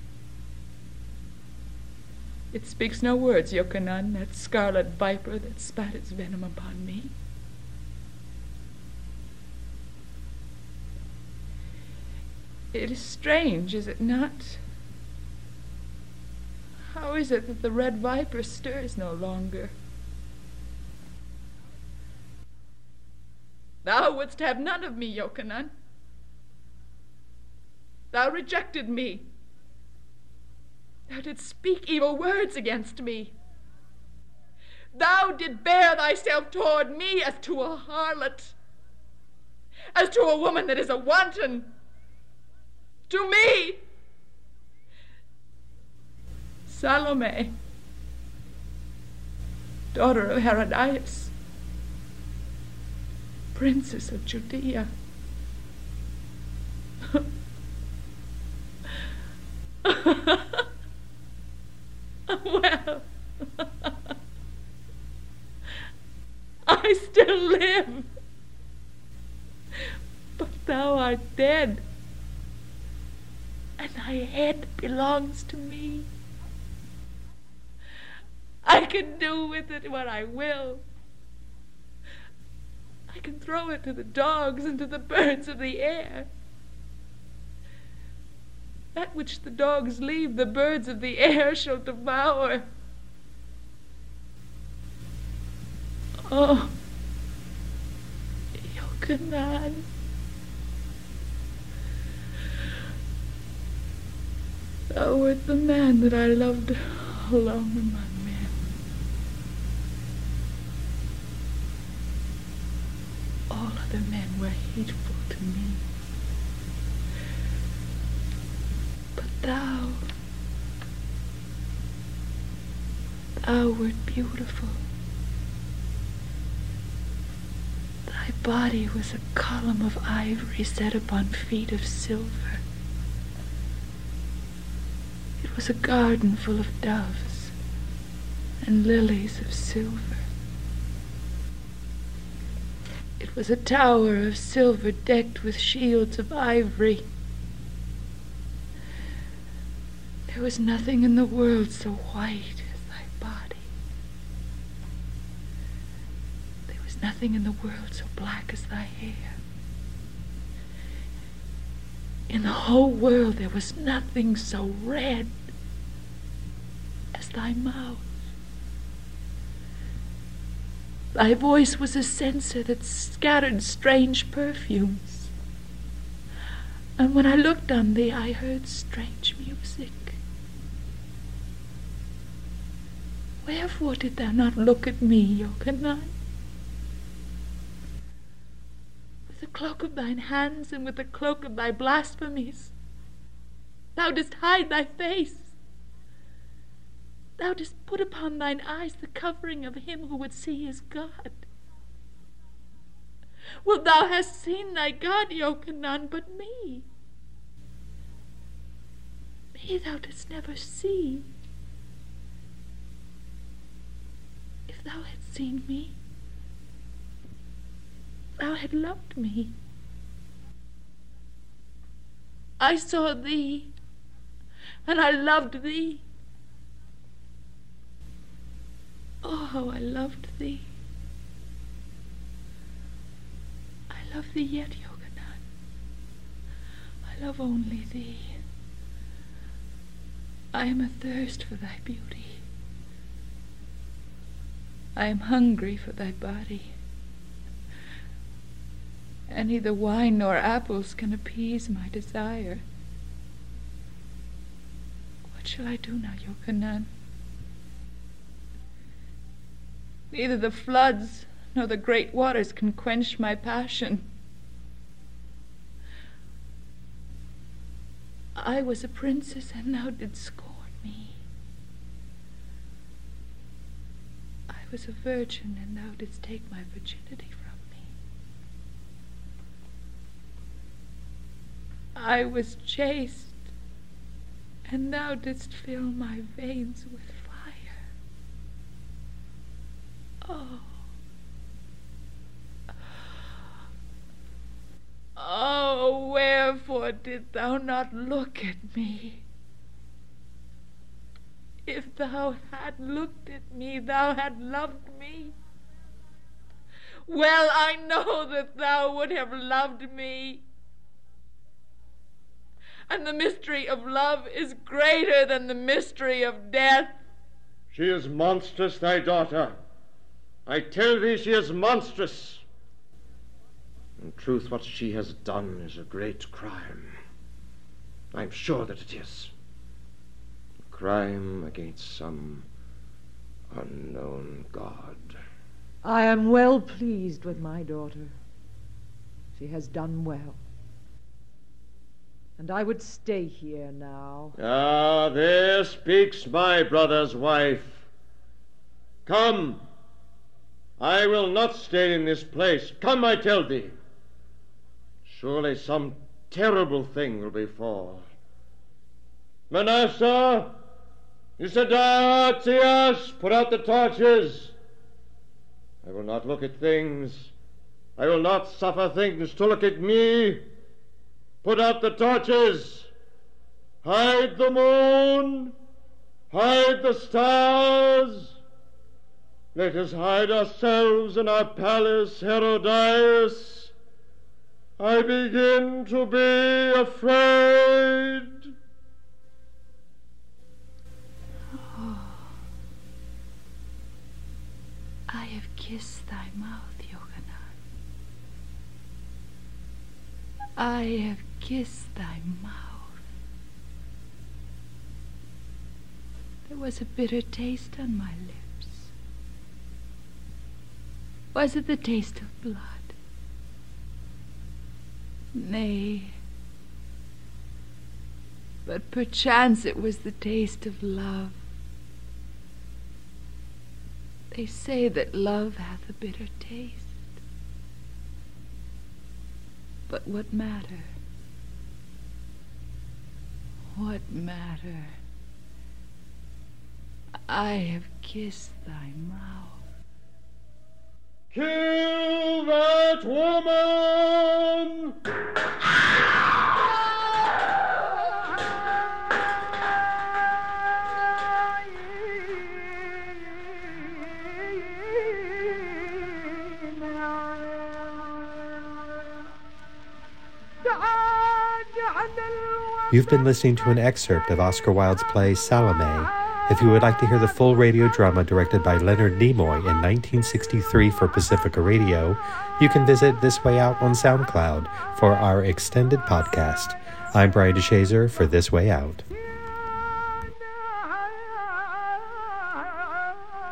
It speaks no words, Yochanan, that scarlet viper that spat its venom upon me. It is strange, is it not? How is it that the red viper stirs no longer? Thou wouldst have none of me, Yochanan. Thou rejected me. Thou didst speak evil words against me. Thou did bear thyself toward me as to a harlot, as to a woman that is a wanton. To me, Salome, daughter of Herodias, Princess of Judea. Well, I still live, but thou art dead, and thy head belongs to me. I can do with it what I will. I can throw it to the dogs and to the birds of the air. That which the dogs leave, the birds of the air shall devour. Oh, Yochanan, thou wert the man that I loved along among men. All other men were hateful to me. But thou, thou wert beautiful. Thy body was a column of ivory set upon feet of silver. It was a garden full of doves and lilies of silver. It was a tower of silver decked with shields of ivory. There was nothing in the world so white as thy body. There was nothing in the world so black as thy hair. In the whole world there was nothing so red as thy mouth. Thy voice was a censer that scattered strange perfumes. And when I looked on thee, I heard strange music. Wherefore did thou not look at me, Yochanan? With the cloak of thine hands and with the cloak of thy blasphemies, thou didst hide thy face. Thou didst put upon thine eyes the covering of him who would see his God. Well, thou hast seen thy God, Yochanan, but me. Me thou didst never see. If thou hadst seen me, thou had loved me. I saw thee, and I loved thee. Oh, how I loved thee. I love thee yet, Yochanan. I love only thee. I am athirst for thy beauty. I am hungry for thy body. And neither wine nor apples can appease my desire. What shall I do now, Yochanan? Neither the floods nor the great waters can quench my passion. I was a princess, and thou didst scorn me. I was a virgin, and thou didst take my virginity from me. I was chaste, and thou didst fill my veins with fire. Oh. Oh, wherefore did thou not look at me? If thou had looked at me, thou had loved me. Well, I know that thou would have loved me. And the mystery of love is greater than the mystery of death. She is monstrous, thy daughter. I tell thee she is monstrous. In truth, what she has done is a great crime. I'm sure that it is. A crime against some unknown god. I am well pleased with my daughter. She has done well. And I would stay here now. Ah, there speaks my brother's wife. Come. I will not stay in this place. Come, I tell thee. Surely some terrible thing will befall. Manasseh, Isadatias, put out the torches. I will not look at things. I will not suffer things to look at me. Put out the torches. Hide the moon. Hide the stars. Let us hide ourselves in our palace, Herodias. I begin to be afraid. Oh, I have kissed thy mouth, Yochanan. I have kissed thy mouth. There was a bitter taste on my lips. Was it the taste of blood? Nay, but perchance it was the taste of love. They say that love hath a bitter taste. But what matter? What matter? I have kissed thy mouth. Kill that woman! You've been listening to an excerpt of Oscar Wilde's play Salome. If you would like to hear the full radio drama directed by Leonard Nimoy in nineteen sixty-three for Pacifica Radio, you can visit This Way Out on SoundCloud for our extended podcast. I'm Brian DeShazer for This Way Out.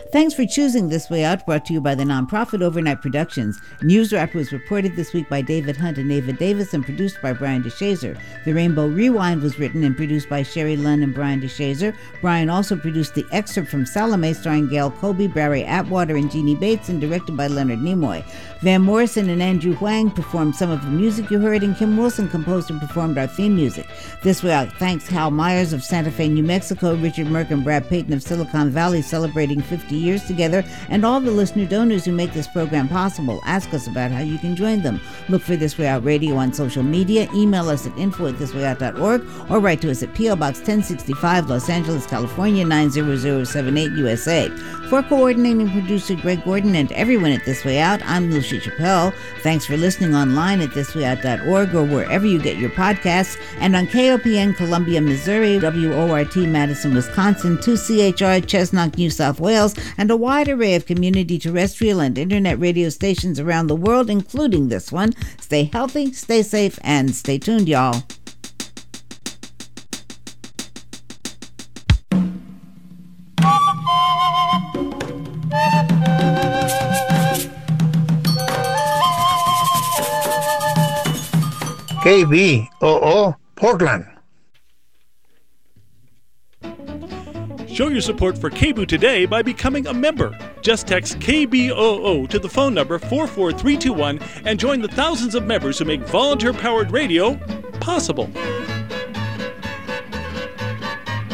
Thanks for choosing This Way Out, brought to you by the nonprofit Overnight Productions. News Wrap was reported this week by David Hunt and Ava Davis and produced by Brian DeShazer. The Rainbow Rewind was written and produced by Sherry Lunn and Brian DeShazer. Brian also produced the excerpt from Salome starring Gail Colby, Barry Atwater, and Jeannie Bates and directed by Leonard Nimoy. Van Morrison and Andrew Huang performed some of the music you heard, and Kim Wilson composed and performed our theme music. This Way Out thanks Hal Myers of Santa Fe, New Mexico, Richard Merck and Brad Payton of Silicon Valley celebrating fifty years together, and all the listener donors who make this program possible. Ask us about how you can join them. Look for This Way Out Radio on social media, email us at info at this way out dot org, or write to us at P O Box ten sixty-five, Los Angeles, California nine zero zero seven eight, U S A. For coordinating producer Greg Gordon and everyone at This Way Out, I'm Lucy Chappelle. Thanks for listening online at this way out dot org or wherever you get your podcasts, and on K O P N Columbia, Missouri, W O R T Madison, Wisconsin, two C H R Chestnut, New South Wales, and a wide array of community terrestrial and internet radio stations around the world, including this one. Stay healthy, stay safe, and stay tuned, y'all. K B O O Portland. Show your support for K B O O today by becoming a member. Just text K B O O to the phone number four four three two one and join the thousands of members who make volunteer-powered radio possible.